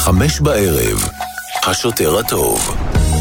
5:00, השוטר הטוב.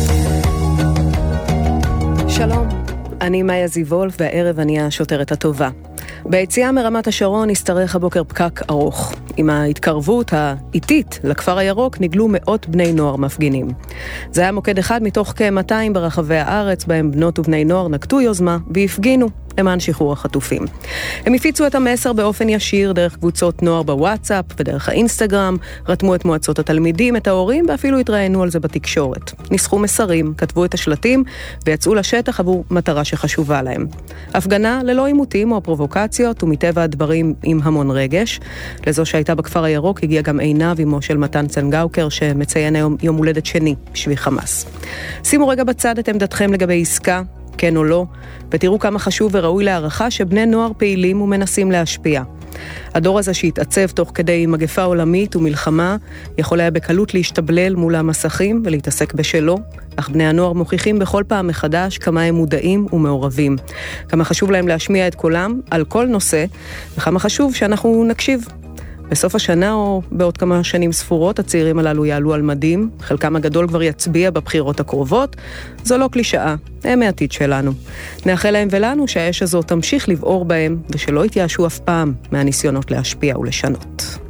שלום, אני מאיה זיבול, והערב אני השוטרת הטובה. ביציאה מרמת השרון הסתרך הבוקר פקק ארוך. עם ההתקרבות האיטית לכפר הירוק נגלו מאות בני נוער מפגינים. זה היה מוקד אחד מתוך כ-200 ברחבי הארץ, בהם בנות ובני נוער נקטו יוזמה והפגינו למען שחרור החטופים. הם הפיצו את המסר באופן ישיר דרך קבוצות נוער בוואטסאפ ודרך האינסטגרם, רתמו את מועצות התלמידים, את ההורים, ואפילו התראיינו על זה בתקשורת. ניסחו מסרים, כתבו את השלטים ויצאו לשטח עבור מטרה שחשובה להם. הפגנה ללא עימותים או פרובוקציות ומטבע הדברים עם המון רגש. לזו שהייתה בכפר הירוק הגיע גם עינב אמו של מתן צנגאוקר שמציין היום יום הולדת שני בשביל חמאס. שימו רגע בצד את עמדתכם לגבי עסקה, כן או לא, ותראו כמה חשוב וראוי להערכה שבני נוער פעילים ומנסים להשפיע. הדור הזה שהתעצב תוך כדי מגפה עולמית ומלחמה, יכול היה בקלות להשתבלל מול המסכים ולהתעסק בשלו, אך בני הנוער מוכיחים בכל פעם מחדש כמה הם מודעים ומעורבים. כמה חשוב להם להשמיע את קולם על כל נושא, וכמה חשוב שאנחנו נקשיב. בסוף השנה או בעוד כמה שנים ספורות, הצעירים הללו יעלו על מדים, חלקם הגדול כבר יצביע בבחירות הקרובות. זו לא קלישאה, הם העתיד שלנו. נאחל להם ולנו שהאש הזאת תמשיך לבעור בהם, ושלא יתייאשו אף פעם מהניסיונות להשפיע ולשנות.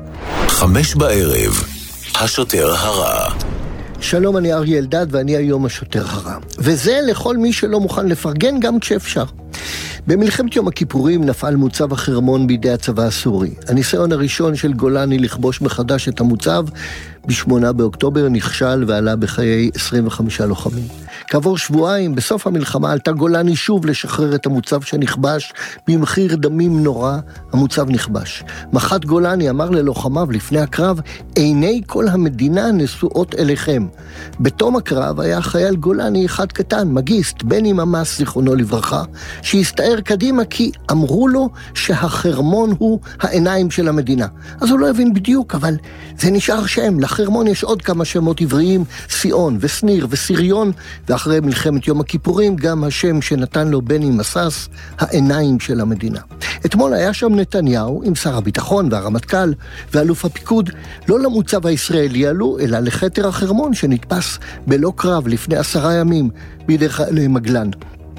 5:00, השוטר הרע. שלום, אני אריה אלדד ואני היום השוטר הרע. וזה לכל מי שלא מוכן לפרגן גם כשאפשר. במלחמת יום הכיפורים נפל מוצב החרמון בידי הצבא הסורי. הניסיון הראשון של גולני לכבוש מחדש את המוצב ב8 באוקטובר נכשל ועלה בחיי 25 לוחמים. כעבור שבועיים, בסוף המלחמה, עלתה גולני שוב לשחרר את המוצב שנכבש. במחיר דמים נורא, המוצב נכבש. מח"ט גולני אמר ללוחמיו לפני הקרב, עיני כל המדינה נשואות אליכם. בתום הקרב היה חייל גולני אחד קטן, מגיסט, בני ממס, זיכרונו לברכה, שהסתער קדימה כי אמרו לו שהחרמון הוא העיניים של המדינה. אז הוא לא הבין בדיוק, אבל זה נשאר שם. לחרמון יש עוד כמה שמות עבריים, סיון וסניר וסיריון, ואחרי מלחמת יום הכיפורים גם השם שנתן לו בני מסס, העיניים של המדינה. אתמול היה שם נתניהו עם שר הביטחון והרמטכ"ל ואלוף הפיקוד, לא למוצב הישראלי עלו, אלא לכתר החרמון שנתפס בלא קרב לפני 10 ימים בידי חיילי מגלן.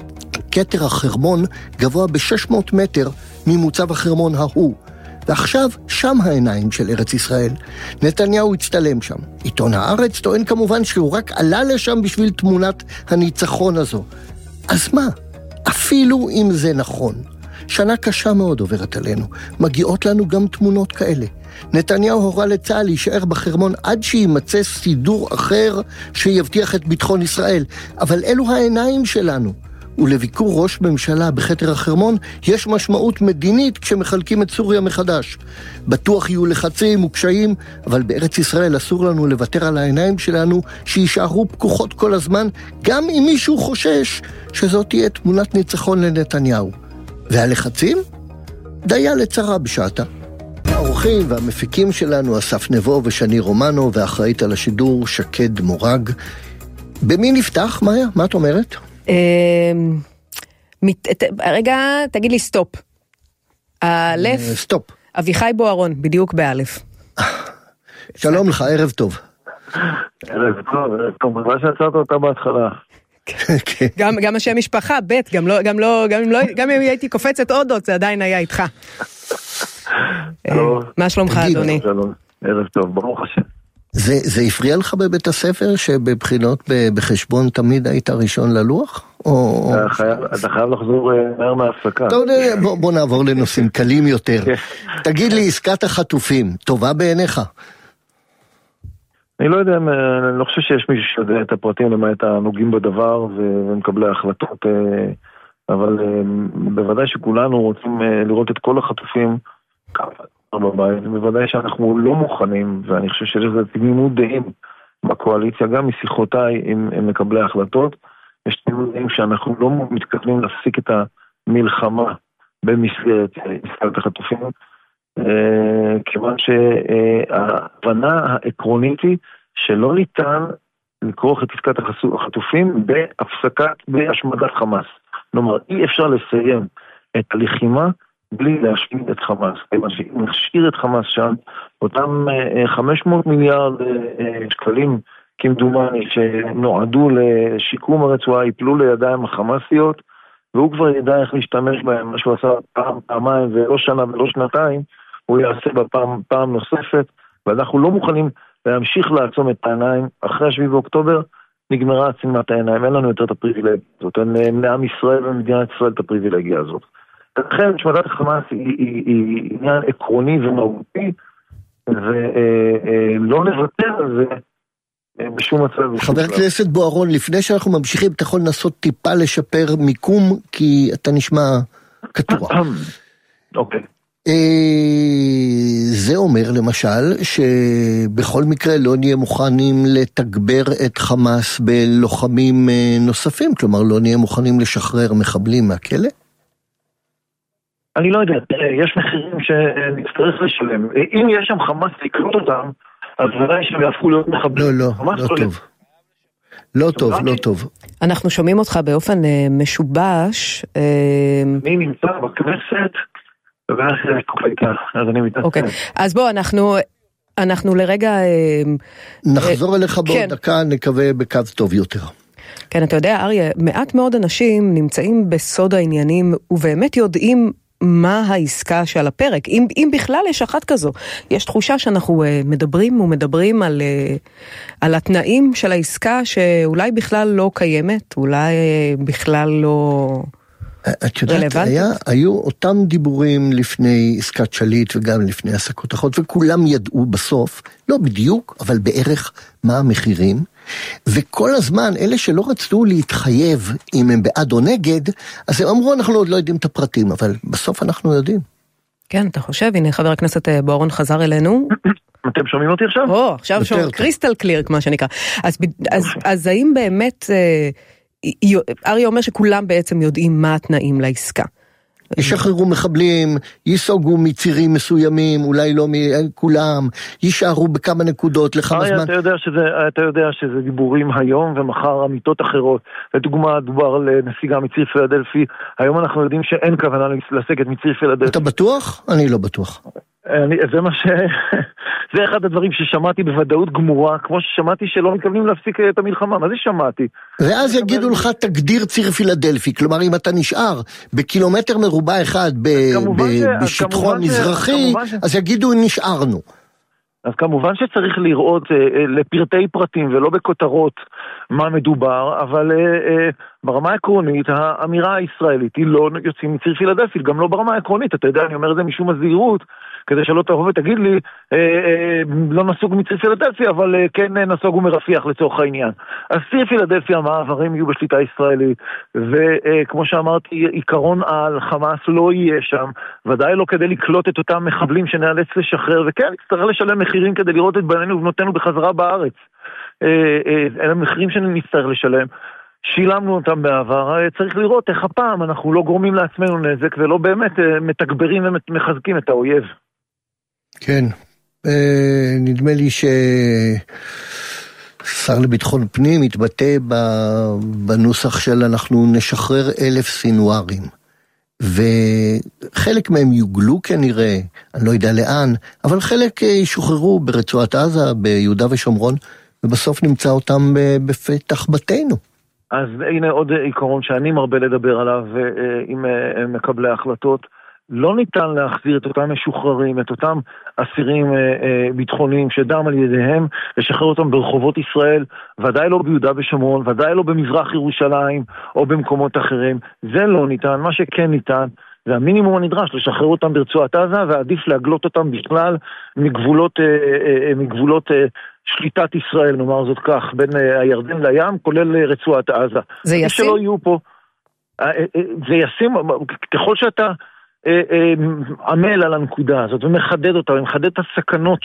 כתר החרמון גבוה ב-600 מטר ממוצב החרמון ההוא, ועכשיו שם העיניים של ארץ ישראל. נתניהו הצטלם שם. עיתון הארץ טוען כמובן שהוא רק עלה לשם בשביל תמונת הניצחון הזו. אז מה? אפילו אם זה נכון. שנה קשה מאוד עוברת עלינו. מגיעות לנו גם תמונות כאלה. נתניהו הורה לצה"ל להישאר בחרמון עד שימצא סידור אחר שיבטיח את ביטחון ישראל. אבל אלו העיניים שלנו. ולביקור ראש ממשלה בכתר החרמון יש משמעות מדינית כשמחלקים את סוריה מחדש. בטוח יהיו לחצים וקשיים, אבל בארץ ישראל אסור לנו לוותר על העיניים שלנו שישארו פקוחות כל הזמן, גם אם מישהו חושש שזאת תהיה תמונת ניצחון לנתניהו. והלחצים? דיה לצרה בשעתה. האורחים והמפיקים שלנו אסף נבו ושני רומנו, ואחראית על השידור שקד מורג. במי נפתח, מאיה? מה את אומרת? רגע, תגיד לי סטופ. האלף? סטופ. אביחי בוארון, בדיוק באלף. שלום לך, ערב טוב. ערב טוב, מה שעצרת אותה בהתחלה. גם השם משפחה, בית, גם אם הייתי קופצת עוד זה עדיין היה איתך. מה שלומך, אדוני? שלום, ערב טוב, ברוך השם. זה הפריע לך בבית הספר שבבחינות בחשבון תמיד היית ראשון ללוח? אתה חייב לחזור מהר מההפסקה. בוא נעבור לנושאים קלים יותר. תגיד לי, עסקת החטופים, טובה בעיניך? אני לא יודע, אני לא חושב שיש מישהו שיודע את הפרטים למעט הנוגעים בדבר ומקבלי ההחלטות, אבל בוודאי שכולנו רוצים לראות את כל החטופים בבית, בוודאי שאנחנו לא מוכנים, ואני חושב שזה תמימות דעים בקואליציה, גם משיחותיי עם מקבלי ההחלטות, יש תמימות דעים שאנחנו לא מתכוונים להפסיק את המלחמה במסגרת עסקת החטופים, כיוון שההבנה העקרונית היא שלא ניתן לקרוח את עסקת החטופים בהשמדת חמאס. כלומר, אי אפשר לסיים את הלחימה בלי להשאיר את חמאס. כיוון שאם נשאיר את חמאס שם, אותם 500 מיליארד שקלים כמדומני שנועדו לשיקום הרצועה ייפלו לידיים החמאסיות, והוא כבר ידע איך להשתמש בהם, מה שהוא עשה פעמיים ולא שנה ולא שנתיים, הוא יעשה פעם נוספת, ואנחנו לא מוכנים להמשיך לעצום את העיניים. אחרי 7 באוקטובר נגמרה עצימת העיניים, אין לנו יותר את הפריבילגיה הזאת, אין לעם ישראל ומדינת ישראל את הפריבילגיה הזאת. לכן השמדת החמאס היא עניין עקרוני ומהותי, ולא נוותר על זה בשום מצב. חבר הכנסת בוארון, לפני שאנחנו ממשיכים, אתה יכול לנסות טיפה לשפר מיקום, כי אתה נשמע קטוע. אוקיי. זה אומר למשל שבכל מקרה לא נהיה מוכנים לתגבר את חמאס בלוחמים נוספים, כלומר לא נהיה מוכנים לשחרר מחבלים מהכלא? אני לא יודע, יש מחירים שנצטרך לשלם. אם יש שם חמאס לקלוט אותם, אז ודאי שהם יהפכו להיות מחבלים. לא טוב. אנחנו שומעים אותך באופן משובש. אני נמצא בכנסת, אז אני מתנצל. אוקיי, אז בוא, אנחנו לרגע... נחזור אליך בעוד דקה, נקווה בקו טוב יותר. כן, אתה יודע, אריה, מעט מאוד אנשים נמצאים בסוד העניינים, ובאמת יודעים מה העסקה שעל הפרק. אם בכלל יש אחת כזו, יש תחושה שאנחנו מדברים על התנאים של העסקה, שאולי בכלל לא קיימת, אולי בכלל לא... את יודעת, היו אותם דיבורים לפני עסקת שליט וגם לפני עסקות אחרות, וכולם ידעו בסוף, לא בדיוק, אבל בערך מה המחירים, וכל הזמן אלה שלא רצו להתחייב אם הם בעד או נגד, אז הם אמרו אנחנו עוד לא יודעים את הפרטים, אבל בסוף אנחנו יודעים. כן, אתה חושב, הנה חבר הכנסת בוארון חזר אלינו. אתם שומעים אותי עכשיו? עכשיו שומעים, קריסטל קליר, כמו שנקרא. אז האם באמת... אריה אומר שכולם בעצם יודעים מה התנאים לעסקה. ישחררו מחבלים, יסוגו מצירים מסוימים, אולי לא כולם, יישארו בכמה נקודות לכמה זמן. אתה יודע שזה דיבורים היום ומחר אמיתות אחרות. לדוגמה, דובר על נסיגה מציר פילדלפי, היום אנחנו יודעים שאין כוונה לסגת מציר פילדלפי. אתה בטוח? אני לא בטוח. זה אחד הדברים ששמעתי בוודאות גמורה, כמו ששמעתי שלא מתכוונים להפסיק את המלחמה. מה זה שמעתי? ואז יגידו לך תגדיר ציר פילדלפי, כלומר אם אתה נשאר בקילומטר מרובע אחד בשטחו המזרחי, אז יגידו נשארנו. אז כמובן שצריך לראות לפרטי פרטים ולא בכותרות מה מדובר, אבל ברמה העקרונית האמירה הישראלית היא לא יוצאים מציר פילדלפי, גם לא ברמה העקרונית, אתה יודע, אני אומר את זה משום הזהירות, כדי שלא תבוא ותגיד לי, לא נסוג מציר פילדלפי, אבל כן נסוג ומרפיח לצורך העניין. אז ציר פילדלפי, המעברים יהיו בשליטה ישראלית, וכמו שאמרתי, עיקרון על חמאס לא יהיה שם, ודאי לא כדי לקלוט את אותם מחבלים שנאלץ לשחרר, וכן, נצטרך לשלם מחירים כדי לראות את בנינו ובנותינו בחזרה בארץ. אלה מחירים שנצטרך לשלם. שילמנו אותם בעבר, צריך לראות איך הפעם אנחנו לא גורמים לעצמנו נזק, ולא באמת מתגברים ומחזקים את האויב. כן, נדמה לי ששר לביטחון פנים התבטא בנוסח של אנחנו נשחרר 1,000 סינוארים, וחלק מהם יוגלו כנראה, אני לא יודע לאן, אבל חלק ישוחררו ברצועת עזה, ביהודה ושומרון, ובסוף נמצא אותם בפתח בתינו. אז הנה עוד עיקרון שאני מרבה לדבר עליו עם מקבלי ההחלטות. לא ניתן להחזיר את אותם משוחררים, את אותם אסירים ביטחוניים שדם על ידיהם, לשחרר אותם ברחובות ישראל, ודאי לא ביהודה ושומרון, ודאי לא במזרח ירושלים או במקומות אחרים. זה לא ניתן. מה שכן ניתן זה המינימום הנדרש, לשחרר אותם ברצועת עזה, ועדיף להגלות אותם בכלל מגבולות שליטת ישראל, נאמר זאת כך, בין הירדן לים, כולל רצועת עזה. זה ישים? שלא יהיו פה. זה ישים, ככל שאתה עמל על הנקודה הזאת, ומחדד אותה, ומחדד את הסכנות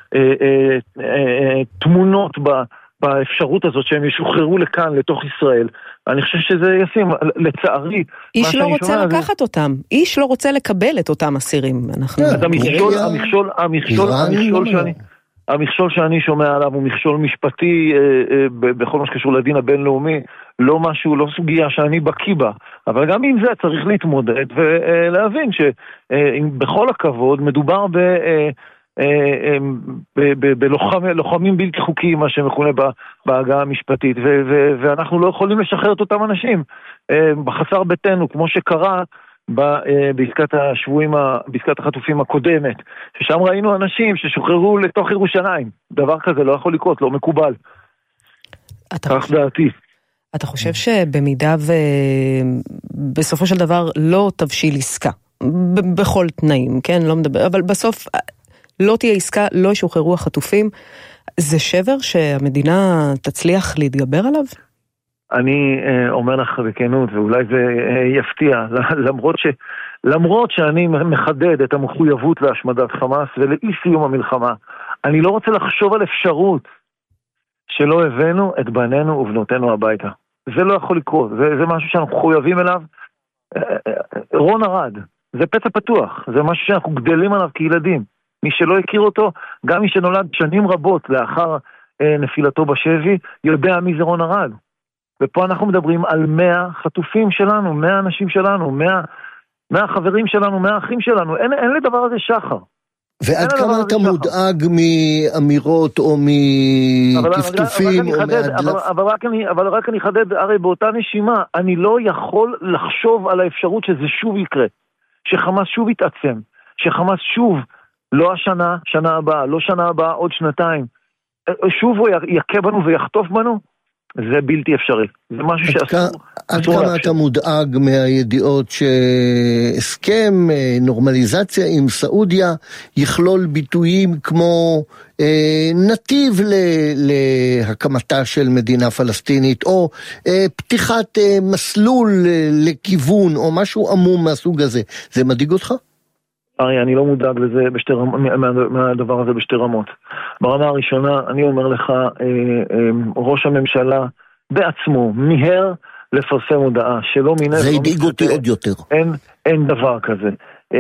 שתמונות באפשרות הזאת, שהם ישוחררו לכאן, לתוך ישראל. אני חושב שזה ישים, לצערי. איש לא רוצה לקחת אותם, איש לא רוצה לקבל את אותם אסירים. המכשול שאני שומע עליו הוא מכשול משפטי בכל מה שקשור לדין הבינלאומי, לא משהו, לא סוגיה שאני בקיא בה, אבל גם עם זה צריך להתמודד ולהבין שבכל הכבוד מדובר בלוחמים בלתי חוקיים, מה שמכונה בהגה המשפטית, ואנחנו לא יכולים לשחרר את אותם אנשים בחצר ביתנו, כמו שקרה בעסקת החטופים הקודמת, ששם ראינו אנשים ששוחררו לתוך ירושלים. דבר כזה לא יכול לקרות, לא מקובל. כך דעתי. אתה חושב שבמידה ובסופו של דבר לא תבשיל עסקה, בכל תנאים, כן? לא מדבר, אבל בסוף לא תהיה עסקה, לא ישוחררו החטופים, זה שבר שהמדינה תצליח להתגבר עליו? אני אומר לך בכנות, ואולי זה יפתיע, למרות שאני מחדד את המחויבות להשמדת חמאס ולאי סיום המלחמה, אני לא רוצה לחשוב על אפשרות שלא הבאנו את בנינו ובנותינו הביתה. זה לא יכול לקרות, זה משהו שאנחנו מחויבים אליו. רון ארד, זה פצע פתוח, זה משהו שאנחנו גדלים עליו כילדים. מי שלא הכיר אותו, גם מי שנולד שנים רבות לאחר נפילתו בשבי, יודע מי זה רון ארד. ופה אנחנו מדברים על 100 חטופים שלנו, 100 אנשים שלנו, 100 חברים שלנו, 100 אחים שלנו. אין לדבר הזה שחר. ועד כמה אתה מודאג מאמירות או מטפטופים או מהדלף? אבל רק אני חדד, הרי באותה נשימה, אני לא יכול לחשוב על האפשרות שזה שוב יקרה. שחמאס שוב יתעצם. שחמאס שוב, לא השנה, שנה הבאה, לא שנה הבאה, עוד שנתיים. שוב הוא יכה בנו ויחטוף בנו. זה בלתי אפשרי. זה משהו שאסור. עד כמה אתה מודאג מהידיעות שהסכם נורמליזציה עם סעודיה יכלול ביטויים כמו נתיב להקמתה של מדינה פלסטינית, או פתיחת מסלול לכיוון, או משהו עמום מהסוג הזה. זה מדאיג אותך? ארי, אני לא מודאג לזה מהדבר הזה בשתי רמות. ברמה הראשונה, אני אומר לך, ראש הממשלה בעצמו מיהר לפרסם הודעה שלא מיניה. זה הדאיג אותי עוד יותר. אין דבר כזה.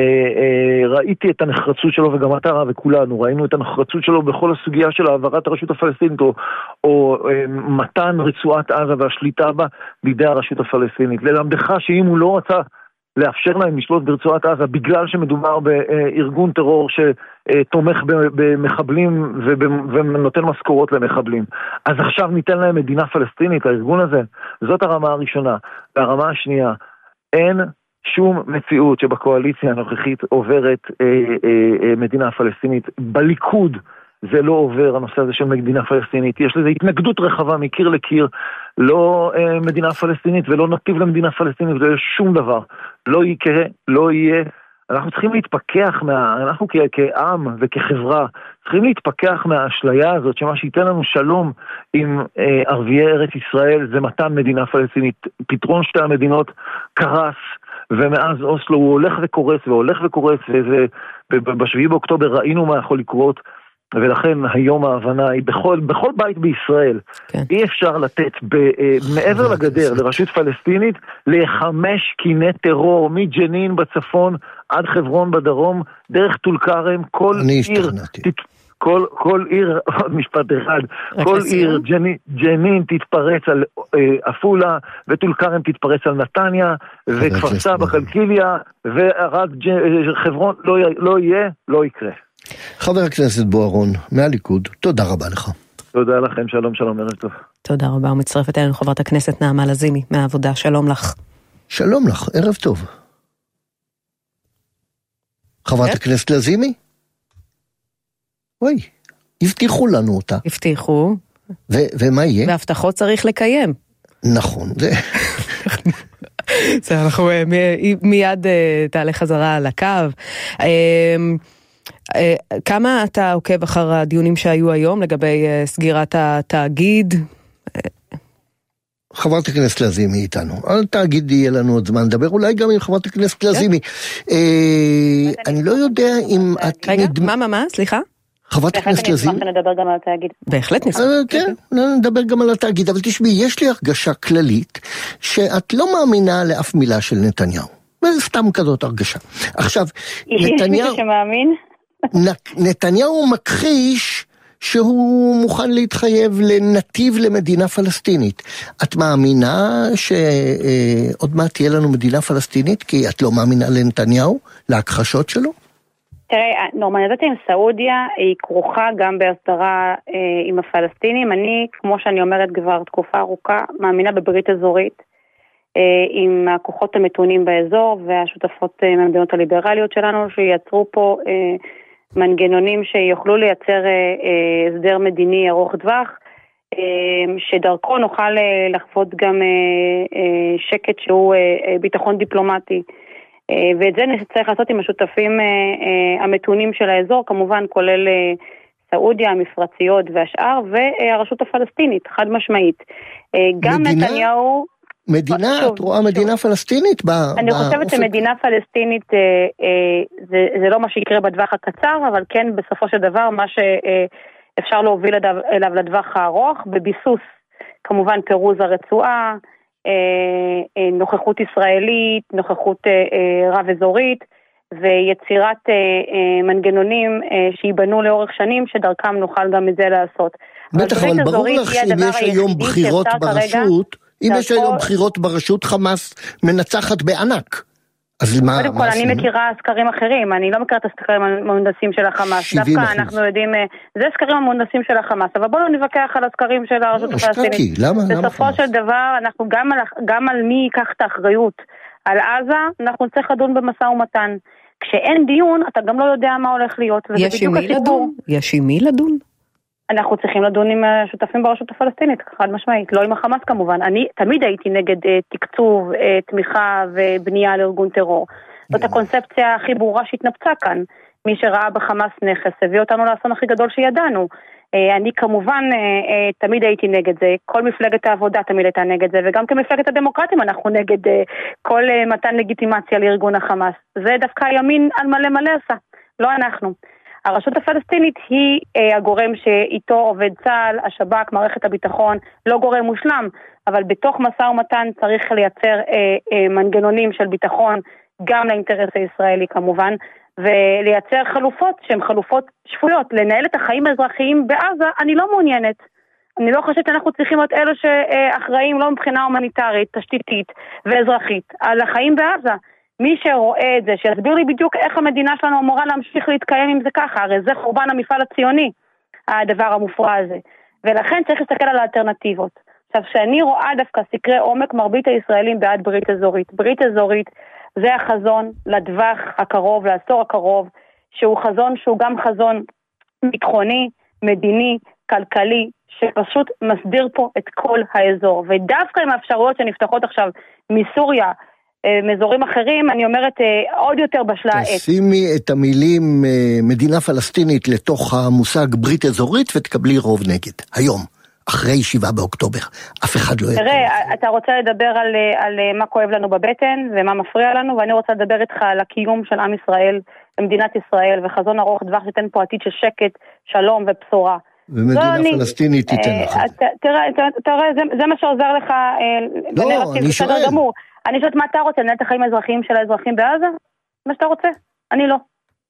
ראיתי את הנחרצות שלו, וגם אתה וכולנו ראינו את הנחרצות שלו בכל הסוגיה של העברת הרשות הפלסטינית, או מתן רצועת עזה והשליטה בה בידי הרשות הפלסטינית. ללמדך שאם הוא לא רצה לאפשר להם לשלוט ברצועת עזה בגלל שמדובר בארגון טרור שתומך במחבלים ונותן משכורות למחבלים, אז עכשיו ניתן להם מדינה פלסטינית, הארגון הזה. זאת הרמה הראשונה. והרמה השנייה, אין שום מציאות שבקואליציה הנוכחית עוברת מדינה פלסטינית. בליכוד זה לא עובר, הנושא הזה של מדינה פלסטינית. יש לזה התנגדות רחבה מקיר לקיר, לא מדינה פלסטינית ולא נתיב למדינה פלסטינית, זה שום דבר. לא יקרה, לא יהיה. אנחנו צריכים להתפכח אנחנו כעם וכחברה, צריכים להתפכח מהאשליה הזאת, שמה שייתן לנו שלום עם ערביי ארץ ישראל, זה מתן מדינה פלסטינית. פתרון שתי המדינות קרס, ומאז אוסלו הוא הולך וקורס, ובשביעי באוקטובר ראינו מה יכול לקרות, ולכן היום ההבנה היא בכל בית בישראל, כן. אי אפשר לתת מעבר לגדר לרשות פלסטינית לחמש קיני טרור מג'נין בצפון עד חברון בדרום, דרך טול כרם, כל עיר, עוד משפט אחד, כל עיר ג'נין תתפרץ על אפולה, וטול כרם תתפרץ על נתניה, וכפר סבא קלקיליה, ורק חברון לא יקרה. חבר הכנסת בוארון, מהליכוד, תודה רבה לך. תודה לכם, שלום, ערב טוב. תודה רבה, ומצטרפת אלינו חברת הכנסת נעמה לזימי, מהעבודה, שלום לך. שלום לך, ערב טוב. חברת הכנסת לזימי? אוי, הבטיחו לנו אותה. הבטיחו. ומה יהיה? והבטחות צריך לקיים. נכון, זה... זה אנחנו מיד תעלה חזרה על הקו. כמה אתה עוקב אחר הדיונים שהיו היום לגבי סגירת התאגיד? חברת הכנסת לזימי איתנו. על תאגיד יהיה לנו עוד זמן לדבר, אולי גם עם חברת הכנסת לזימי. אני לא יודע אם את... רגע, מה? סליחה? חברת הכנסת לזימי? בהחלט נדבר גם על התאגיד. בהחלט נשמח. כן, נדבר גם על התאגיד, אבל תשמעי, יש לי הרגשה כללית שאת לא מאמינה לאף מילה של נתניהו. וזה סתם כזאת הרגשה. עכשיו, יש מישהו שמאמין? נתניהו מכחיש שהוא מוכן להתחייב לנתיב למדינה פלסטינית. את מאמינה שעוד מעט תהיה לנו מדינה פלסטינית? כי את לא מאמינה לנתניהו, להכחשות שלו? תראה, נורמליזציה עם סעודיה היא כרוכה גם בהסדרה עם הפלסטינים. אני, כמו שאני אומרת כבר תקופה ארוכה, מאמינה בברית אזורית עם הכוחות המתונים באזור והשותפות מהמדינות הליברליות שלנו, שייצרו פה מנגנונים שיוכלו לייצר הסדר מדיני ארוך טווח, שדרכו נוכל לחוות גם שקט שהוא ביטחון דיפלומטי. ואת זה צריך לעשות עם השותפים המתונים של האזור, כמובן כולל סעודיה, המפרציות והשאר, והרשות הפלסטינית, חד משמעית. גם נתניהו... את רואה מדינה פלסטינית? אני חושבת שמדינה פלסטינית זה לא מה שיקרה בטווח הקצר, אבל כן בסופו של דבר מה שאפשר להוביל אליו לטווח הארוך, בביסוס כמובן פירוז הרצועה, נוכחות ישראלית, נוכחות רב אזורית, ויצירת מנגנונים שיבנו לאורך שנים, שדרכם נוכל גם את זה לעשות. בטח, אבל ברור לך שאם יש היום בחירות ברשות, אם יש היום בחירות ברשות, חמאס מנצחת בענק. קודם כל, אני מכירה סקרים אחרים, אני לא מכירה את הסקרים המונדסים של החמאס. דווקא אנחנו יודעים, זה סקרים המונדסים של החמאס, אבל בואו נתווכח על הסקרים של הרשות הפלסטינית. בסופו של דבר, אנחנו גם על מי ייקח את האחריות על עזה, אנחנו צריך לדון במשא ומתן. כשאין דיון, אתה גם לא יודע מה הולך להיות. יש עם מי לדון? יש עם מי לדון? אנחנו צריכים לדון עם השותפים ברשות הפלסטינית, חד משמעית, לא עם החמאס כמובן. אני תמיד הייתי נגד תקצוב, תמיכה ובנייה לארגון טרור. זאת הקונספציה הכי ברורה שהתנפצה כאן. מי שראה בחמאס נכס, הביא אותנו לאסון הכי גדול שידענו. אני כמובן תמיד הייתי נגד זה, כל מפלגת העבודה תמיד הייתה נגד זה, וגם כמפלגת הדמוקרטים אנחנו נגד כל מתן לגיטימציה לארגון החמאס. זה דווקא הימין על מלא מלא עשה, לא אנחנו. הרשות הפלסטינית היא הגורם שאיתו עובד צה"ל, השב"כ, מערכת הביטחון, לא גורם מושלם, אבל בתוך משא ומתן צריך לייצר מנגנונים של ביטחון, גם לאינטרס הישראלי כמובן, ולייצר חלופות שהן חלופות שפויות. לנהל את החיים האזרחיים בעזה, אני לא מעוניינת. אני לא חושבת שאנחנו צריכים להיות אלו שאחראים לא מבחינה הומניטרית, תשתיתית ואזרחית, על החיים בעזה. מי שרואה את זה, שיסביר לי בדיוק איך המדינה שלנו אמורה להמשיך להתקיים אם זה ככה, הרי זה חורבן המפעל הציוני, הדבר המופרע הזה. ולכן צריך להסתכל על האלטרנטיבות. עכשיו, שאני רואה דווקא סקרי עומק, מרבית הישראלים בעד ברית אזורית. ברית אזורית זה החזון לטווח הקרוב, לעשור הקרוב, שהוא חזון שהוא גם חזון ביטחוני, מדיני, כלכלי, שפשוט מסדיר פה את כל האזור. ודווקא עם האפשרויות שנפתחות עכשיו מסוריה, מאזורים אחרים, אני אומרת עוד יותר בשלה העת. תשימי את המילים מדינה פלסטינית לתוך המושג ברית אזורית ותקבלי רוב נגד. היום, אחרי 7 באוקטובר. אף אחד לא ידע. תראה, אתה רוצה לדבר על מה כואב לנו בבטן ומה מפריע לנו, ואני רוצה לדבר איתך על הקיום של עם ישראל במדינת ישראל, וחזון ארוך טווח שתן פה עתיד של שקט, שלום ובשורה. ומדינה פלסטינית תיתן לך. תראה, זה מה שעוזר לך. לא, אני שואל. אני חושבת מה אתה רוצה, לנהל את החיים האזרחיים של האזרחים בעזה? מה שאתה רוצה? אני לא.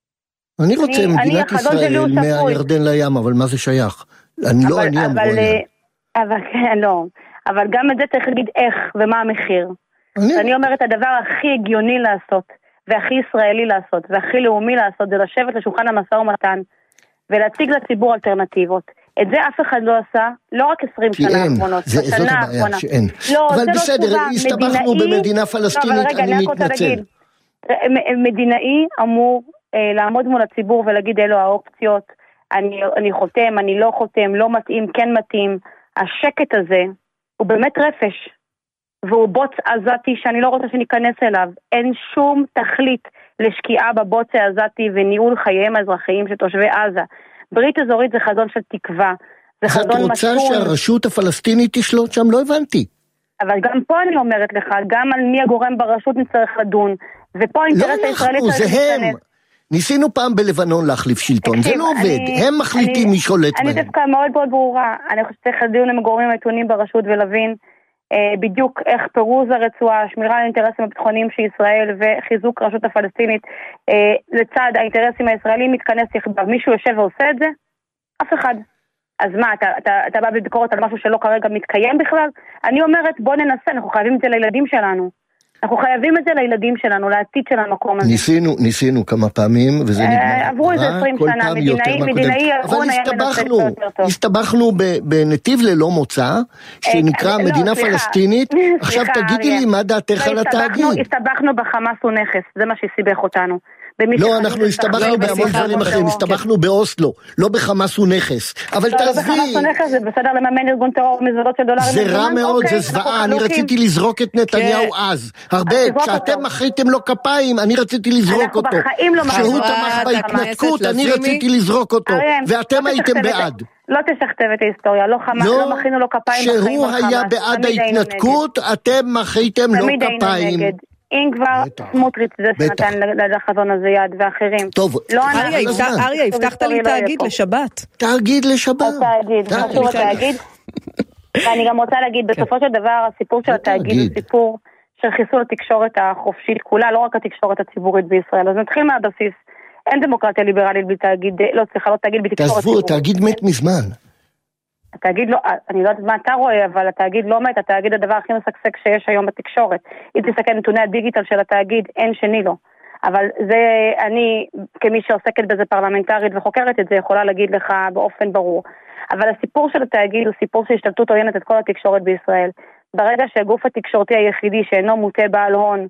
אני רוצה מדינת ישראל מהירדן לים, אבל מה זה שייך? אני אמרו עליה. אבל כן, לא. אבל גם את זה צריך להגיד איך ומה המחיר. אני אומרת, הדבר הכי הגיוני לעשות, והכי ישראלי לעשות, והכי לאומי לעשות, זה לשבת לשולחן המשא ומתן, ולהציג לציבור אלטרנטיבות. את זה אף אחד לא עשה, לא רק 20 שנה האחרונות. זאת הבעיה שאין. אבל בסדר, הסתבכנו במדינה פלסטינית, אני מתנצל. מדינאי אמור לעמוד מול הציבור ולהגיד אלו האופציות, אני חותם, אני לא חותם, לא מתאים, כן מתאים. השקט הזה הוא באמת רפש, והוא בוץ עזתי שאני לא רוצה שניכנס אליו. אין שום תכלית לשקיעה בבוץ העזתי וניהול חייהם האזרחיים של תושבי עזה. ברית אזורית זה חזון של תקווה. אז את רוצה שהרשות הפלסטינית תשלוט שם? לא הבנתי. אבל גם פה אני אומרת לך, גם על מי הגורם ברשות נצטרך לדון. ופה האינטרס הישראלי צריך להשתנס. ניסינו פעם בלבנון להחליף שלטון, זה לא עובד, הם מחליטים מי שולט בהם. אני דווקא מאוד מאוד ברורה, אני חושבת שצריך לדון עם הגורמים המתונים ברשות ולהבין בדיוק איך פירוז הרצועה, שמירה על האינטרסים הביטחוניים של ישראל וחיזוק הרשות הפלסטינית לצד האינטרסים הישראלים מתכנס יחדיו. מישהו יושב ועושה את זה? אף אחד. אז מה, אתה בא בביקורת על משהו שלא כרגע מתקיים בכלל? אני אומרת, בוא ננסה, אנחנו חייבים את זה לילדים שלנו. אנחנו חייבים את זה לילדים שלנו, לעתיד של המקום הזה. ניסינו כמה פעמים, וזה נגמר עברו איזה 20 שנה, מדינאי ארגון היה מנסה יותר טוב. הסתבכנו בנתיב ללא מוצא, שנקרא מדינה פלסטינית. עכשיו תגידי לי מה דעתך על התאגיד. הסתבכנו בחמאס ונכס, זה מה שסיבך אותנו. לא, אנחנו הסתבכנו בהמון דברים אחרים, הסתבכנו באוסלו, לא בחמאס ונכס. אבל תעזבי. לא בחמאס ונכס, זה בסדר לממן ארגון טרור מזוודות של דולרים. זה רע מאוד, זה זוועה, אני רציתי לזרוק את נתניהו אז. הרבה, כשאתם מחאתם לו כפיים, אני רציתי לזרוק אותו. כשהוא תמך בהתנתקות, אני רציתי לזרוק אותו. ואתם הייתם בעד. לא תשכתב את ההיסטוריה, לא מכינו לו כפיים. כשהוא היה בעד ההתנתקות, אתם מחאתם לו כפיים. אם כבר סמוטריץ' זה שנתן לחזון הזה יד ואחרים. טוב, אריה, הבטחת לי תאגיד לשבת. תאגיד לשבת. חשוב התאגיד. ואני גם רוצה להגיד, בסופו של דבר, הסיפור של התאגיד הוא סיפור של חיסול התקשורת החופשית כולה, לא רק התקשורת הציבורית בישראל. אז נתחיל מהבסיס. אין דמוקרטיה ליברלית בלי תאגיד, לא תאגיד בתקשורת ציבורית. תעזבו, תאגיד מת מזמן. התאגיד לא, אני לא יודעת מה אתה רואה, אבל התאגיד לא מת, התאגיד הדבר הכי מסקסק שיש היום בתקשורת. אם תסתכל נתוני הדיגיטל של התאגיד, אין שני לו. אבל זה, אני, כמי שעוסקת בזה פרלמנטרית וחוקרת את זה, יכולה להגיד לך באופן ברור. אבל הסיפור של התאגיד הוא סיפור של השתלטות עוינת את כל התקשורת בישראל. ברגע שהגוף התקשורתי היחידי שאינו מוטה בעל הון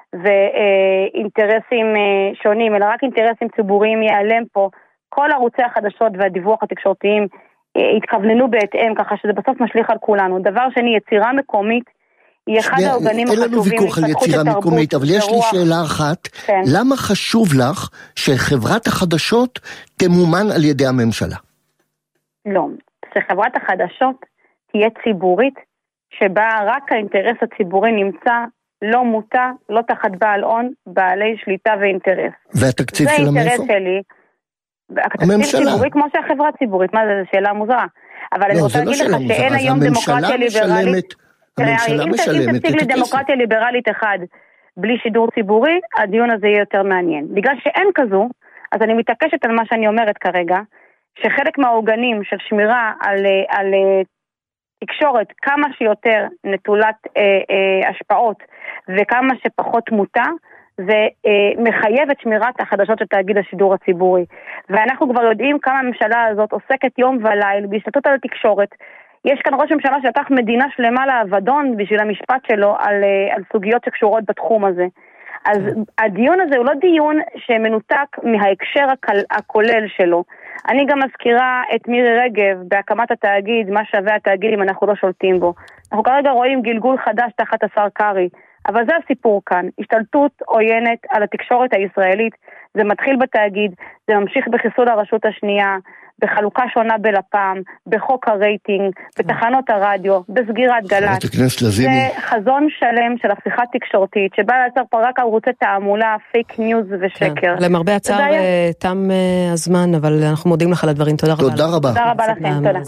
ואינטרסים שונים, אלא רק אינטרסים ציבוריים ייעלם פה, כל ערוצי החדשות והדיווח התקשורתיים התכווננו בהתאם, ככה שזה בסוף משליך על כולנו. דבר שני, יצירה מקומית היא אחד העוגנים החשובים. אין לנו ויכוח על יצירה מקומית, אבל יש לי שאלה אחת. כן. למה חשוב לך שחברת החדשות תמומן על ידי הממשלה? לא, שחברת החדשות תהיה ציבורית, שבה רק האינטרס הציבורי נמצא, לא מוטה, לא תחת בעל הון, בעלי שליטה ואינטרס. והתקציב של המאיפה? זה האינטרס שלי. התקציב ציבורי כמו שהחברה ציבורית, מה זה שאלה מוזרה. אבל אני רוצה להגיד לך שאין היום דמוקרטיה ליברלית. אם תציג לי דמוקרטיה ליברלית אחד בלי שידור ציבורי, הדיון הזה יהיה יותר מעניין. בגלל שאין כזו, אז אני מתעקשת על מה שאני אומרת כרגע, שחלק מהעוגנים של שמירה על תקשורת כמה שיותר נטולת השפעות וכמה שפחות מוטה, זה מחייב את שמירת החדשות של תאגיד השידור הציבורי. ואנחנו כבר יודעים כמה הממשלה הזאת עוסקת יום וליל בהשתלטות על התקשורת. יש כאן ראש ממשלה שלקח מדינה שלמה לאבדון בשביל המשפט שלו על סוגיות שקשורות בתחום הזה. אז הדיון הזה הוא לא דיון שמנותק מההקשר הכולל שלו. אני גם מזכירה את מירי רגב בהקמת התאגיד, מה שווה התאגיד אם אנחנו לא שולטים בו. אנחנו כרגע רואים גלגול חדש תחת השר קרי. אבל זה הסיפור כאן, השתלטות עוינת על התקשורת הישראלית, זה מתחיל בתאגיד, זה ממשיך בחיסול הרשות השנייה, בחלוקה שונה בלפ"ם, בחוק הרייטינג, בתחנות הרדיו, בסגירת גל"צ. זה חזון שלם של הפיכה תקשורתית, שבא לייצר פה רק ערוצי תעמולה, פייק ניוז ושקר. למרבה הצער תם הזמן, אבל אנחנו מודים לך על הדברים, תודה רבה. תודה רבה. תודה רבה לכם, תודה.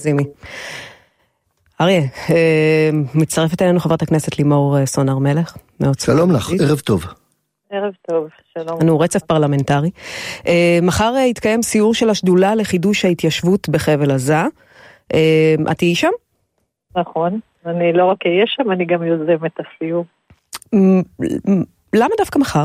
אריה, מצטרפת אלינו חברת הכנסת לימור סון הר מלך. שלום לך, ערב טוב. ערב טוב, שלום. אנו רצף פרלמנטרי. מחר יתקיים סיור של השדולה לחידוש ההתיישבות בחבל עזה. את תהיי שם? נכון, אני לא רק אהיה שם, אני גם יוזם את הסיור. למה דווקא מחר?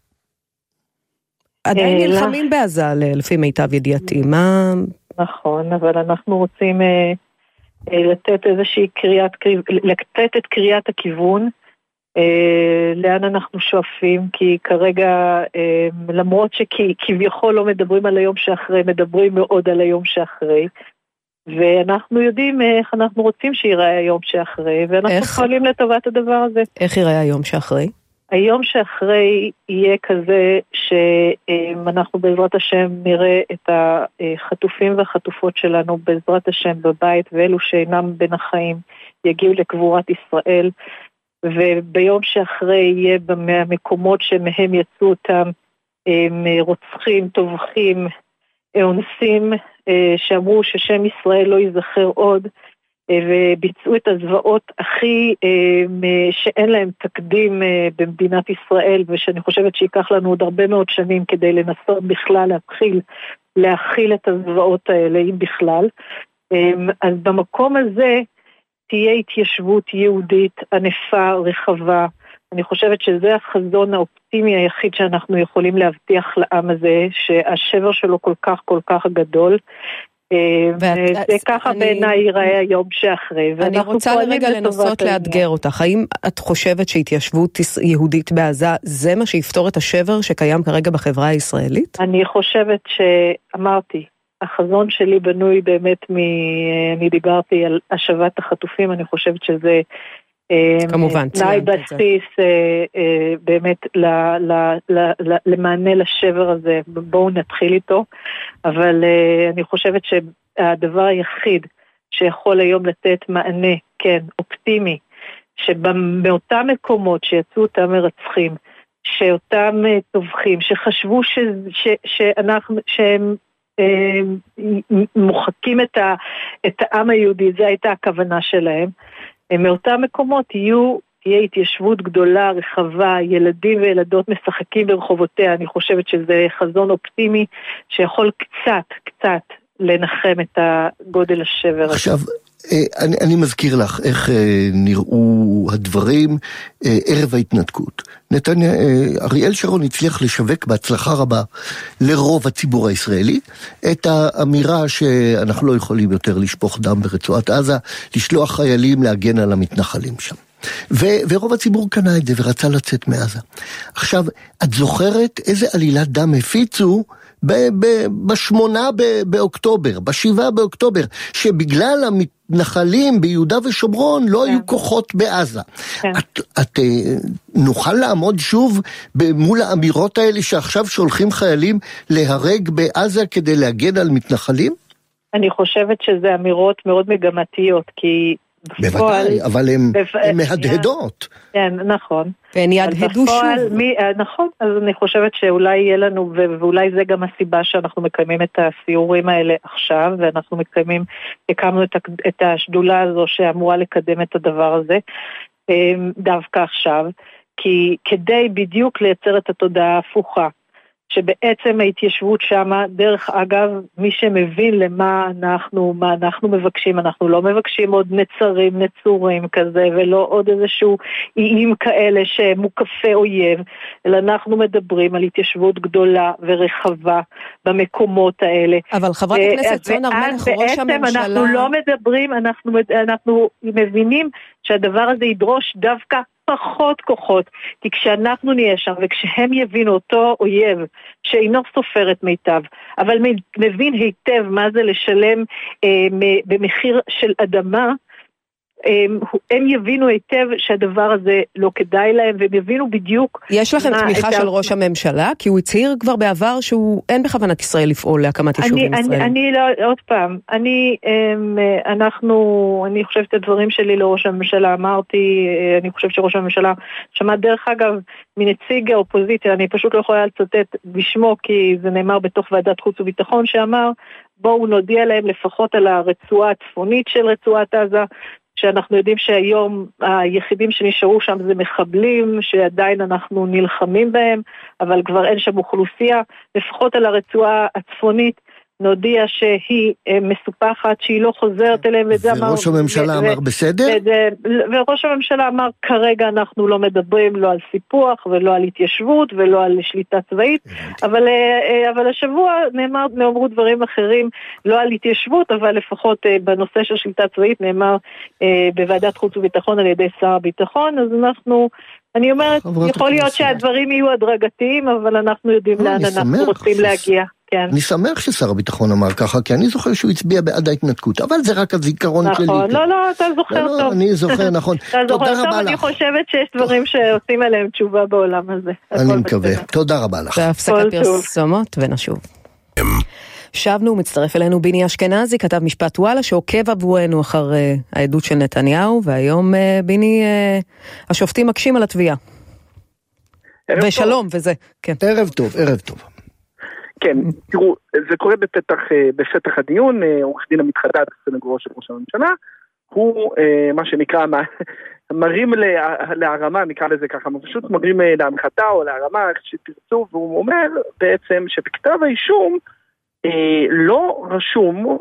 עדיין נלחמים בעזה, לפי מיטב ידיעתי. מה... נכון, אבל אנחנו רוצים... לתת איזושהי לתת את קריאת הכיוון, לאן אנחנו שואפים, כי כרגע, למרות שכביכול לא מדברים על היום שאחרי, מדברים מאוד על היום שאחרי, ואנחנו יודעים איך אנחנו רוצים שיראה היום שאחרי, ואנחנו פועלים לטובת הדבר הזה. איך יראה היום שאחרי? היום שאחרי יהיה כזה שאנחנו בעזרת השם נראה את החטופים והחטופות שלנו בעזרת השם בבית, ואלו שאינם בין החיים יגיעו לקבורת ישראל, וביום שאחרי יהיה במקומות שמהם יצאו אותם רוצחים, טובחים, אונסים, שאמרו ששם ישראל לא ייזכר עוד, וביצעו את הזוועות הכי שאין להם תקדים במדינת ישראל, ושאני חושבת שיקח לנו עוד הרבה מאוד שנים כדי לנסות בכלל להכיל את הזוועות האלה, אם בכלל. אז במקום הזה תהיה התיישבות יהודית ענפה, רחבה. אני חושבת שזה החזון האופטימי היחיד שאנחנו יכולים להבטיח לעם הזה, שהשבר שלו כל כך כל כך גדול. זה ככה בעיניי ייראה היום שאחרי. אני רוצה לרגע לנסות לאתגר אותך. האם את חושבת שהתיישבות יהודית בעזה זה מה שיפתור את השבר שקיים כרגע בחברה הישראלית? אני חושבת שאמרתי, החזון שלי בנוי באמת אני דיברתי על השבת החטופים, אני חושבת שזה כמובן, תנאי בסיס באמת למענה לשבר הזה, בואו נתחיל איתו, אבל אני חושבת שהדבר היחיד שיכול היום לתת מענה, כן, אופטימי, שבאותם מקומות שיצאו אותם מרצחים, שאותם טובחים, שחשבו שהם מוחקים את העם היהודי, זו הייתה הכוונה שלהם, מאותם מקומות תהיה התיישבות גדולה, רחבה, ילדים וילדות משחקים ברחובותיה. אני חושבת שזה חזון אופטימי שיכול קצת לנחם את הגודל השבר. עכשיו, אני מזכיר לך איך נראו הדברים ערב ההתנתקות. אריאל שרון הצליח לשווק בהצלחה רבה לרוב הציבור הישראלי את האמירה שאנחנו לא יכולים יותר לשפוך דם ברצועת עזה, לשלוח חיילים להגן על המתנחלים שם. ורוב הציבור קנה את זה ורצה לצאת מעזה. עכשיו, את זוכרת איזה עלילת דם הפיצו ב8 באוקטובר, ב7 באוקטובר, שבגלל המתנחלים ביהודה ושומרון לא היו כוחות בעזה. את נוכל לעמוד שוב מול האמירות האלה שעכשיו שולחים חיילים להרג בעזה כדי להגן על מתנחלים? אני חושבת שזה אמירות מאוד מגמתיות, כי בוודאי, אבל הן מהדהדות. כן, נכון. והן ידהדו שוב. נכון, אז אני חושבת שאולי יהיה לנו, ואולי זה גם הסיבה שאנחנו מקיימים את הסיורים האלה עכשיו, ואנחנו הקמנו את השדולה הזו שאמורה לקדם את הדבר הזה, דווקא עכשיו, כי כדי בדיוק לייצר את התודעה ההפוכה, שבעצם ההתיישבות שמה, דרך אגב, מי שמבין למה אנחנו מבקשים, אנחנו לא מבקשים עוד נצורים כזה, ולא עוד איזשהו איים כאלה שמוקפי אויב, אלא אנחנו מדברים על התיישבות גדולה ורחבה במקומות האלה. אבל חברת הכנסת סון הר מלך, ראש הממשלה... בעצם אנחנו לא מדברים, אנחנו מבינים שהדבר הזה ידרוש דווקא פחות כוחות, כי כשאנחנו נהיה שם וכשהם יבינו אותו אויב שאינו סופר את מיטב, אבל מבין היטב מה זה לשלם במחיר של אדמה, הם יבינו היטב שהדבר הזה לא כדאי להם, והם יבינו בדיוק... יש לכם תמיכה של ראש הממשלה? כי הוא הצהיר כבר בעבר שהוא אין בכוונת ישראל לפעול להקמת יישובים ישראלים. אני לא, עוד פעם, אני חושבת את הדברים שלי לראש הממשלה, אמרתי, אני חושבת שראש הממשלה שמע דרך אגב מנציג האופוזיציה, אני פשוט לא יכולה לצטט בשמו, כי זה נאמר בתוך ועדת חוץ וביטחון, שאמר, בואו נודיע להם לפחות על הרצועה הצפונית של רצועת עזה, שאנחנו יודעים שהיום היחידים שנשארו שם זה מחבלים, שעדיין אנחנו נלחמים בהם, אבל כבר אין שם אוכלוסייה, לפחות על הרצועה הצפונית, נודיע שהיא מסופחת, שהיא לא חוזרת אליהם. וראש הממשלה אמר בסדר? וראש הממשלה אמר, כרגע אנחנו לא מדברים לא על סיפוח ולא על התיישבות ולא על שליטה צבאית, אבל השבוע נאמרו דברים אחרים, לא על התיישבות, אבל לפחות בנושא של שליטה צבאית נאמר בוועדת חוץ וביטחון על ידי שר הביטחון, אז אני אומרת, יכול להיות שהדברים יהיו הדרגתיים, אבל אנחנו יודעים לאן אנחנו רוצים להגיע. כן. אני שמח ששר הביטחון אמר ככה, כי אני זוכר שהוא הצביע בעד ההתנתקות, אבל זה רק הזיכרון שלי. נכון, לא, אתה זוכר טוב. אני זוכר, נכון. תודה רבה לך. אני חושבת שיש דברים שעושים עליהם תשובה בעולם הזה. אני מקווה. תודה רבה לך. והפסקת פרסומות ונשוב. שבנו, מצטרף אלינו ביני אשכנזי, כתב משפט וואלה, שעוקב עבורנו אחר העדות של נתניהו, והיום ביני, השופטים מקשים על התביעה. ושלום, וזה, כן. ערב טוב, ערב טוב. כן, תראו, זה קורה בפתח הדיון, עורך דין עמית חדד, סנגורו של ראש הממשלה, הוא מה שנקרא, מרים להרמה, נקרא לזה ככה, פשוט מרים להנחתה או להרמה, איך שתרצו, והוא אומר בעצם שבכתב האישום לא רשום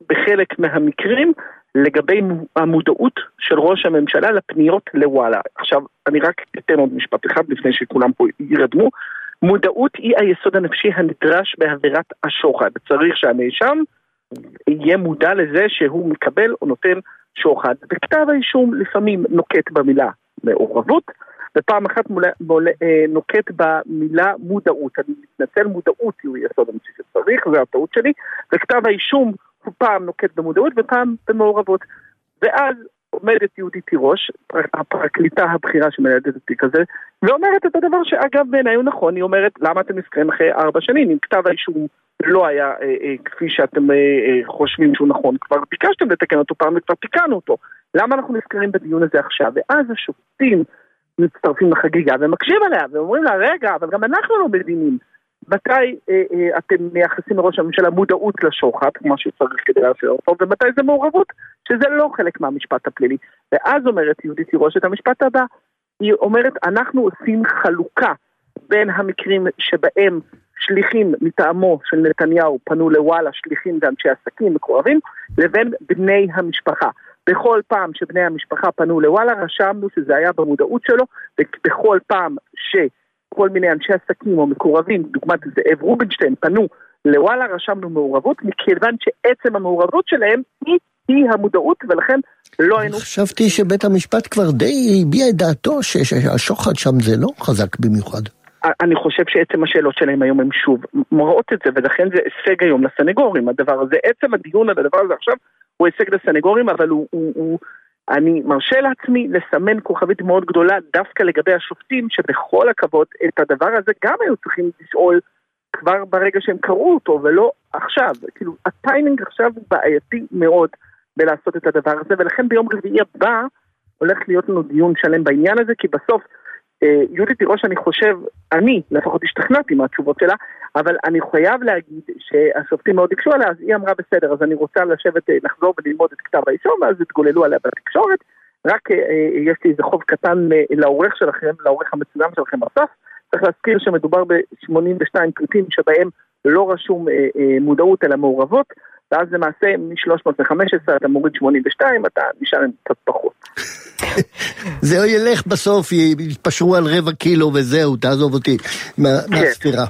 בחלק מהמקרים לגבי המודעות של ראש הממשלה לפניות לוואלה. עכשיו, אני רק אתן עוד משפט אחד לפני שכולם פה ירדמו. מודעות היא היסוד הנפשי הנדרש בעבירת השוחד. צריך שהנאשם יהיה מודע לזה שהוא מקבל או נותן שוחד. בכתב האישום לפעמים נוקט במילה מעורבות, ופעם אחת נוקט במילה מודעות. אני מתנצל, מודעות הוא יסוד הנפשי שצריך, זה הטעות שלי, וכתב האישום הוא פעם נוקט במודעות ופעם במעורבות. ואז עומדת יהודית תירוש, הפרקליטה הבכירה שמנהלת את התיק הזה, ואומרת את הדבר שאגב בעיניי הוא נכון. היא אומרת, למה אתם נזכרים אחרי 4 שנים? אם כתב האישום לא היה כפי שאתם חושבים שהוא נכון, כבר ביקשתם לתקן אותו פעם וכבר תיקנו אותו. למה אנחנו נזכרים בדיון הזה עכשיו? ואז השופטים מצטרפים לחגיגה ומקשיב עליה ואומרים לה, רגע, אבל גם אנחנו לא מבינים מתי אתם מייחסים לראש הממשלה מודעות לשוחד, כמו שצריך כדי לעשות אותו, ומתי זה מעורבות, שזה לא חלק מהמשפט הפלילי. ואז אומרת יהודית תירוש את המשפט הבא, היא אומרת, אנחנו עושים חלוקה בין המקרים שבהם שליחים מטעמו של נתניהו פנו לוואלה, שליחים ואנשי עסקים מקורבים, לבין בני המשפחה. בכל פעם שבני המשפחה פנו לוואלה, רשמנו שזה היה במודעות שלו, ובכל פעם שכל מיני אנשי עסקים או מקורבים, דוגמת זאב רובינשטיין, פנו לוואלה, רשמנו מעורבות, מכיוון שעצם המעורבות שלהם היא המודעות, ולכן לא היינו... חשבתי שבית המשפט כבר די הביע את דעתו שהשוחד שם זה לא חזק במיוחד. אני חושב שעצם השאלות שלהם היום הם שוב מראות את זה, ולכן זה הישג היום לסנגורים, הדבר הזה, עצם הדיון על הדבר הזה עכשיו הוא הישג לסנגורים, אבל אני מרשה לעצמי לסמן כוכבית מאוד גדולה דווקא לגבי השופטים, שבכל הכבוד את הדבר הזה גם היו צריכים לשאול כבר ברגע שהם קראו אותו, ולא עכשיו. כאילו, הטיימינג עכשיו הוא בעייתי מאוד בלעשות את הדבר הזה, ולכן ביום רביעי הבא הולך להיות לנו דיון שלם בעניין הזה, כי בסוף יהודית תירוש, אני חושב, אני לפחות השתכנעתי מהתשובות שלה, אבל אני חייב להגיד שהשופטים מאוד הקשו עליה, אז היא אמרה בסדר, אז אני רוצה לשבת, לחזור וללמוד את כתב האישום, ואז התגוללו עליה בתקשורת. רק יש לי איזה חוב קטן לעורך שלכם, לעורך המצוין שלכם בסוף. צריך להזכיר שמדובר ב-82 פריטים שבהם לא רשום מודעות אלא מעורבות, ואז למעשה מ-315 אתה מוריד 82, אתה נשאר קצת פחות. זה ילך בסוף, יתפשרו על 0.25 קילו וזהו, תעזוב אותי מהספירה.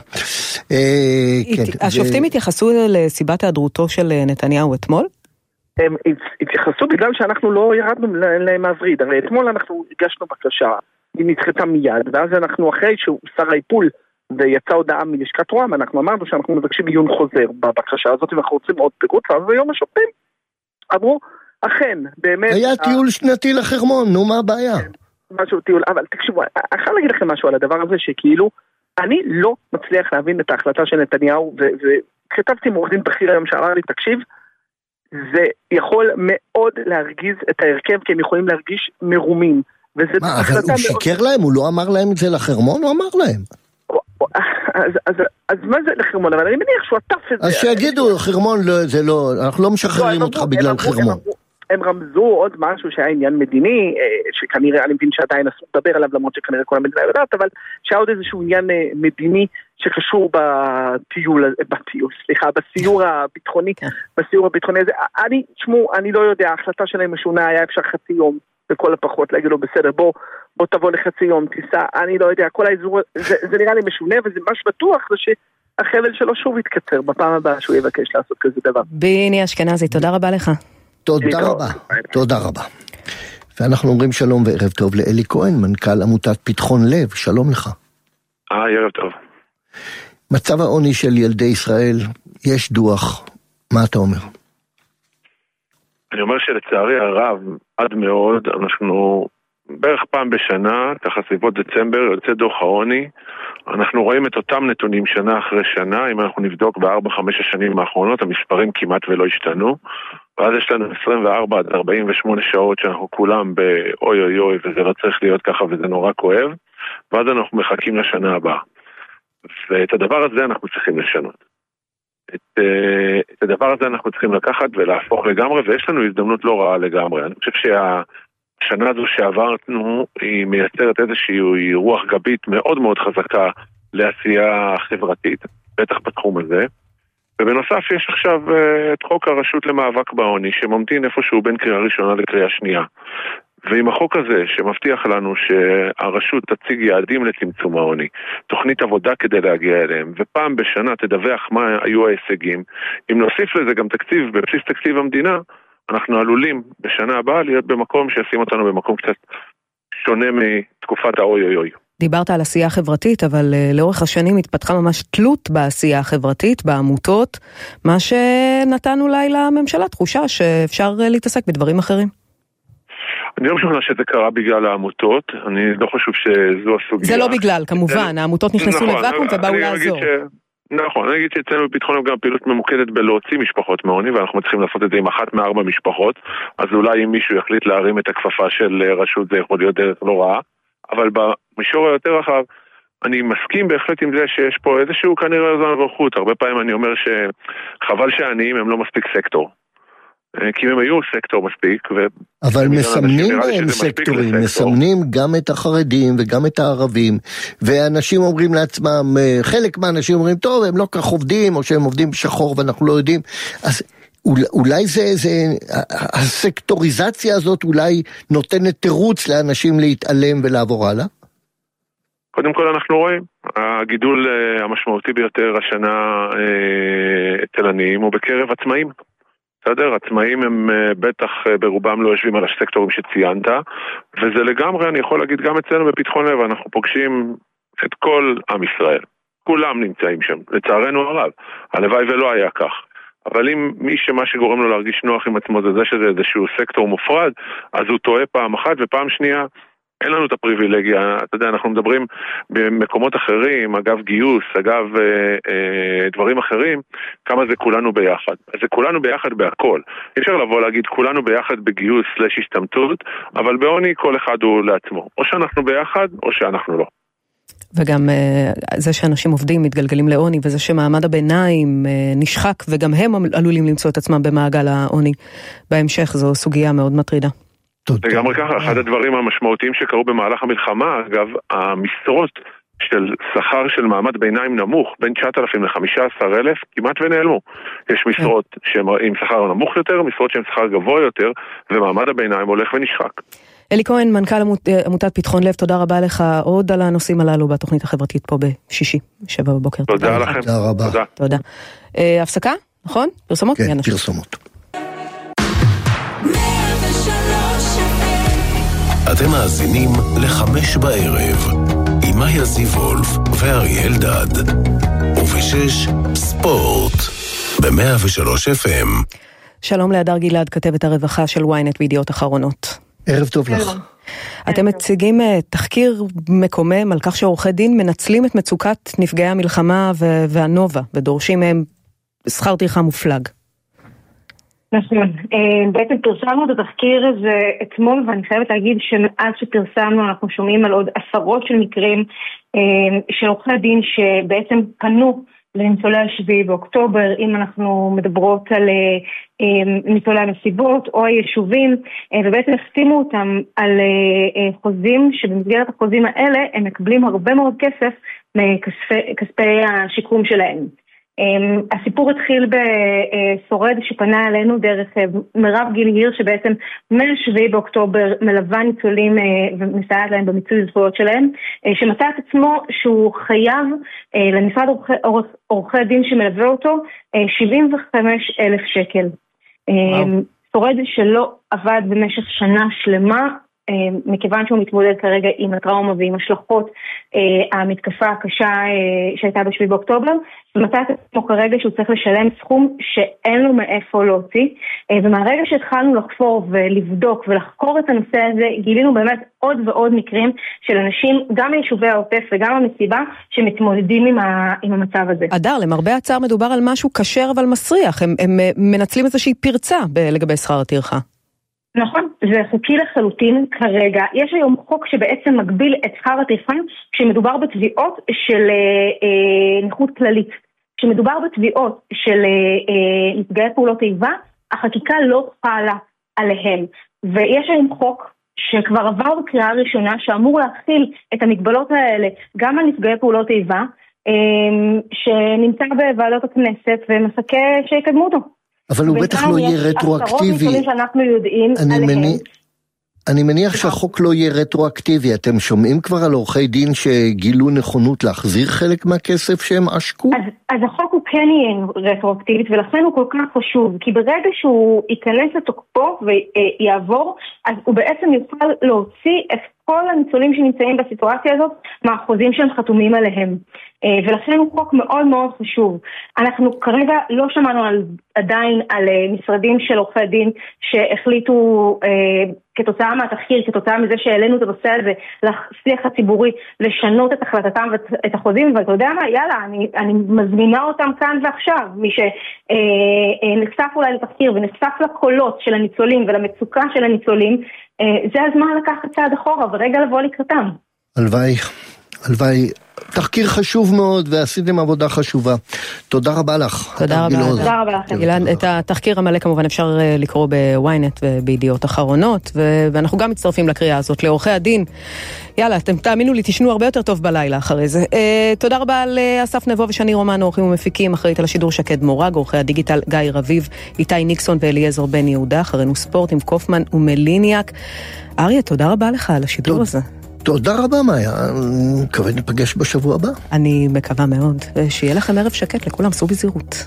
השופטים התייחסו לסיבת היעדרותו של נתניהו אתמול? הם התייחסו בגלל שאנחנו לא ירדנו להם מהווריד. הרי אתמול אנחנו הגשנו בקשה, היא נדחתה מיד, ואז אנחנו אחרי שהוא שר האיפול ויצא הודעה מלשכת רוה"מ, אנחנו אמרנו שאנחנו מבקשים עיון חוזר בבקשה הזאת, ואנחנו רוצים עוד פירוט, ואז היום השופטים אמרו, אכן, באמת... היה טיול שנתי לחרמון, נו מה הבעיה? משהו טיול, אבל תקשיבו, אני חייב להגיד לכם משהו על הדבר הזה, שכאילו, אני לא מצליח להבין את ההחלטה של נתניהו, וכתבתי עם עורך דין בכיר היום שאמר לי, תקשיב, זה יכול מאוד להרגיז את ההרכב, כי הם יכולים להרגיש מרומים. מה, אבל הוא שיקר להם? הוא לא אמר להם את זה לחרמון? הוא אמר להם. אז מה זה לחרמון? אבל אני מניח שהוא עטף את זה. אז שיגידו, חרמון, זה לא, אנחנו לא משחררים אותך בגלל חרמון. הם רמזו עוד משהו שהיה עניין מדיני, שכנראה, אני מבין שעדיין אסור לדבר עליו, למרות שכנראה כל המדינה יודעת, אבל שהיה עוד איזשהו עניין מדיני שקשור בסיור הביטחוני, בסיור הביטחוני הזה. אני לא יודע, ההחלטה שלהם משונה, היה אפשר חצי יום, וכל הפחות להגיד לו, בסדר, בוא תבוא לחצי יום, תיסע, אני לא יודע, כל האזור, זה נראה לי משונה, וזה ממש בטוח, זה שהחבל שלו שוב יתקצר בפעם הבאה שהוא יבקש לעשות כזה דבר. ביני אשכנזי, תודה רבה לך. תודה רבה, תודה רבה. ואנחנו אומרים שלום וערב טוב לאלי כהן, מנכ"ל עמותת פתחון לב, שלום לך. ערב טוב. מצב העוני של ילדי ישראל, יש דוח, מה אתה אומר? אני אומר שלצערי הרב, עד מאוד, אנחנו בערך פעם בשנה, ככה סביבות דצמבר, יוצא דוח העוני, אנחנו רואים את אותם נתונים שנה אחרי שנה, אם אנחנו נבדוק ב4-5 השנים האחרונות, המספרים כמעט ולא השתנו, ואז יש לנו 24 עד 48 שעות שאנחנו כולם באוי אוי אוי, וזה לא צריך להיות ככה וזה נורא כואב, ואז אנחנו מחכים לשנה הבאה. ואת הדבר הזה אנחנו צריכים לשנות. את הדבר הזה אנחנו צריכים לקחת ולהפוך לגמרי, ויש לנו הזדמנות לא רעה לגמרי. אני חושב שהשנה הזו שעברנו היא מייצרת איזושהי רוח גבית מאוד מאוד חזקה לעשייה חברתית, בטח בתחום הזה, ובנוסף יש עכשיו את חוק הרשות למאבק בעוני, שממתין איפשהו בין קריאה ראשונה לקריאה שנייה. ועם החוק הזה שמבטיח לנו שהרשות תציג יעדים לצמצום העוני, תוכנית עבודה כדי להגיע אליהם, ופעם בשנה תדווח מה היו ההישגים, אם נוסיף לזה גם תקציב, בבסיס תקציב המדינה, אנחנו עלולים בשנה הבאה להיות במקום שישים אותנו במקום קצת שונה מתקופת האוי-אוי-אוי. דיברת על עשייה חברתית, אבל לאורך השנים התפתחה ממש תלות בעשייה החברתית, בעמותות, מה שנתן אולי לממשלה תחושה שאפשר להתעסק בדברים אחרים. אני לא משוכנע שזה קרה בגלל העמותות, אני לא חושב שזו הסוגיה. זה לא בגלל, כמובן, העמותות נכנסו לוואקום ובאו לעזור. נכון, אני אגיד שאצלנו בפתחון לב גם פעילות ממוקדת בלהוציא משפחות מעוני, ואנחנו מצליחים לעשות את זה עם 1 מ-4 משפחות, אז אולי אם מישהו יחליט להרים את הכפפה של רשות זה יכול להיות דרך לא רעה, אבל במישור היותר רחב, אני מסכים בהחלט עם זה שיש פה איזשהו כנראה זמן ורחות, הרבה פעמים אני אומר שחבל שהעניים הם לא מספיק סקטור. כי הם היו סקטור מספיק. אבל מסמנים בהם סקטורים, מסמנים גם את החרדים וגם את הערבים, ואנשים אומרים לעצמם, חלק מהאנשים אומרים, טוב, הם לא כך עובדים, או שהם עובדים בשחור ואנחנו לא יודעים, אז אולי הסקטוריזציה הזאת אולי נותנת תירוץ לאנשים להתעלם ולעבור הלאה? קודם כל אנחנו רואים, הגידול המשמעותי ביותר השנה אצל עניים הוא בקרב עצמאים. בסדר, עצמאים הם בטח ברובם לא יושבים על הסקטורים שציינת, וזה לגמרי, אני יכול להגיד גם אצלנו בפתחון לב, אנחנו פוגשים את כל עם ישראל. כולם נמצאים שם, לצערנו הרב. הלוואי ולא היה כך. אבל אם מה שגורם לו להרגיש נוח עם עצמו זה שזה איזשהו סקטור מופרד, אז הוא טועה פעם אחת, ופעם שנייה אין לנו את הפריבילגיה. אתה יודע, אנחנו מדברים במקומות אחרים, אגב גיוס, אגב דברים אחרים, כמה זה כולנו ביחד. אז זה כולנו ביחד בהכל. אי אפשר לבוא להגיד כולנו ביחד בגיוס סלש השתמטות, אבל בעוני כל אחד הוא לעצמו. או שאנחנו ביחד, או שאנחנו לא. וגם זה שאנשים עובדים מתגלגלים לעוני, וזה שמעמד הביניים נשחק, וגם הם עלולים למצוא את עצמם במעגל העוני. בהמשך זו סוגיה מאוד מטרידה. לגמרי ככה, אחד הדברים המשמעותיים שקרו במהלך המלחמה, אגב, המשרות של שכר של מעמד ביניים נמוך, בין 9,000 ל-15,000, כמעט ונעלמו. יש משרות עם שכר נמוך יותר, משרות שהן שכר גבוה יותר, ומעמד הביניים הולך ונשחק. אלי כהן, מנכ"ל עמותת פתחון לב, תודה רבה לך עוד על הנושאים הללו בתוכנית החברתית פה בשישי, 7 בבוקר. תודה לכם. תודה רבה. תודה. הפסקה, נכון? פרסומות? כן, פרסומות. אתם מאזינים ל5 בערב, עם מאיה זיוולף ואריה אלדד, וב6 ספורט, ב103 FM. שלום להדר גלעד, כתבת הרווחה של ynet וידיעות אחרונות. ערב טוב לך. אתם מציגים תחקיר מקומם על כך שעורכי דין מנצלים את מצוקת נפגעי המלחמה והנובה, ודורשים מהם שכר טרחה מופלג. נכון, בעצם פרסמנו את התחקיר הזה אתמול, ואני חייבת להגיד שמאז שפרסמנו אנחנו שומעים על עוד עשרות של מקרים של עורכי דין שבעצם פנו לניצולי 7 באוקטובר, אם אנחנו מדברות על ניצולי המסיבות או היישובים, ובעצם החתימו אותם על חוזים שבמסגרת החוזים האלה הם מקבלים הרבה מאוד כסף מכספי השיקום שלהם. הסיפור התחיל בשורד שפנה אלינו דרך מירב גיל-היר, שבעצם מ-7 באוקטובר מלווה ניצולים ומסייעת להם במיצוי זכויות שלהם, שמצא את עצמו שהוא חייב למשרד עורכי דין שמלווה אותו 75,000 שקל. שורד שלא עבד במשך שנה שלמה, מכיוון שהוא מתמודד כרגע עם הטראומה ועם השלכות המתקפה הקשה שהייתה ב7 באוקטובר, ומצא את עצמו כרגע שהוא צריך לשלם סכום שאין לו מאיפה להוציא, ומהרגע שהתחלנו לחפור ולבדוק ולחקור את הנושא הזה, גילינו באמת עוד ועוד מקרים של אנשים, גם מיישובי העוטף וגם המסיבה, שמתמודדים עם המצב הזה. אדר, למרבה הצער מדובר על משהו קשר אבל מסריח, הם מנצלים איזושהי פרצה לגבי שכר הטרחה. נכון, זה חוקי לחלוטין כרגע. יש היום חוק שבעצם מגביל את שכר הטרחה כשמדובר בתביעות של נכות כללית. כשמדובר בתביעות של נפגעי פעולות איבה, החקיקה לא חלה עליהם. ויש היום חוק שכבר עבר בקריאה ראשונה שאמור להכיל את המגבלות האלה גם על נפגעי פעולות איבה, שנמצא בוועדות הכנסת ומחכה שיקדמו אותו. אבל הוא בטח לא יהיה רטרואקטיבי. אני מניח שהחוק לא יהיה רטרואקטיבי. אתם שומעים כבר על עורכי דין שגילו נכונות להחזיר חלק מהכסף שהם עשקו? אז החוק הוא כן יהיה רטרואקטיבית, ולכן הוא כל כך חשוב, כי ברגע שהוא ייכנס לתוקפו ויעבור, אז הוא בעצם יוכל להוציא את כל הניצולים שנמצאים בסיטואציה הזאת מהחוזים שהם חתומים עליהם. ולכן הוא חוק מאוד מאוד חשוב. אנחנו כרגע לא שמענו עדיין על משרדים של עורכי דין שהחליטו כתוצאה מהתחקיר, כתוצאה מזה שהעלינו את הנושא הזה לשיח הציבורי, לשנות את החלטתם ואת החוזים, ואתה יודע מה, יאללה, אני מזמינה אותם כאן ועכשיו, מי שנחשף אולי לתחקיר ונחשף לקולות של הניצולים ולמצוקה של הניצולים, זה הזמן לקחת צעד אחורה ורגע לבוא לקראתם. הלוואי, תחקיר חשוב מאוד ועשיתם עבודה חשובה. תודה רבה לך. תודה רבה לכם. גלעד, את התחקיר המלא כמובן אפשר לקרוא בוויינט ובידיעות אחרונות, ואנחנו גם מצטרפים לקריאה הזאת לעורכי הדין. יאללה, אתם תאמינו לי, תשנו הרבה יותר טוב בלילה אחרי זה. תודה רבה לאסף נבו ושני רומן, עורכים ומפיקים, אחראית על השידור שקד מורג, עורכי הדיגיטל גיא רביב, איתי ניקסון ואליעזר בן יהודה, אחרינו ספורט עם קופמן ומליניאק. אריה, תודה רבה לך על השידור הזה. תודה רבה, מאיה. מקווה נפגש בשבוע הבא. אני מקווה מאוד. שיהיה לכם ערב שקט, לכולם, סעו בזהירות.